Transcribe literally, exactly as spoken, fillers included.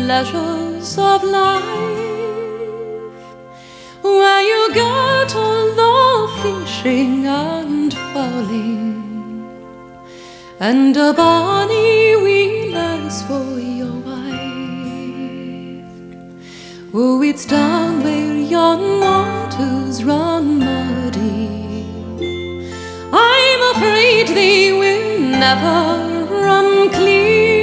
pleasures of life, where you get all the fishing and fowling, and a bonny wee lass for your wife. Oh, it's down where yon waters run muddy, I'm afraid they will never run clear.